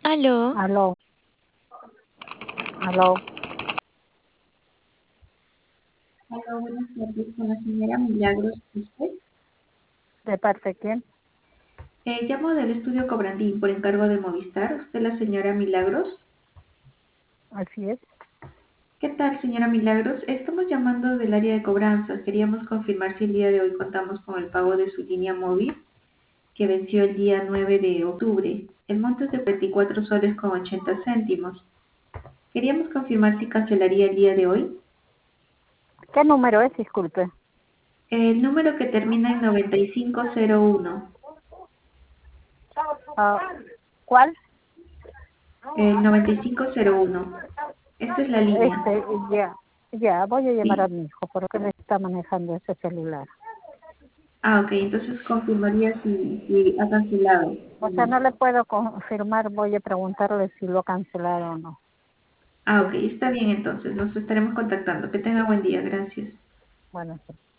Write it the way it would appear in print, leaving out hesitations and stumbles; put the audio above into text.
Aló, Aló, aló, Hola, buenas tardes con la señora Milagros usted. ¿de parte de quién? Llamo del estudio Cobrandín por encargo de Movistar. ¿Usted la señora Milagros? Así es. ¿Qué tal, señora Milagros? Estamos llamando del área de cobranza. Queríamos confirmar si el día de hoy contamos con el pago de su línea móvil, que venció el día 9 de octubre. El monto es de 24 soles con 80 céntimos. Queríamos confirmar si cancelaría el día de hoy. ¿Qué número es? Disculpe. El número que termina en 9501. Ah, ¿cuál? El 9501. Esta es la línea. Este, ya, voy a llamar a Sí. mi hijo porque me está manejando ese celular. Ok, entonces confirmaría si ha cancelado. O sea, no le puedo confirmar, voy a preguntarle si lo ha cancelado o no. Ok, está bien entonces, nos estaremos contactando. Que tenga buen día, gracias. Bueno, sí.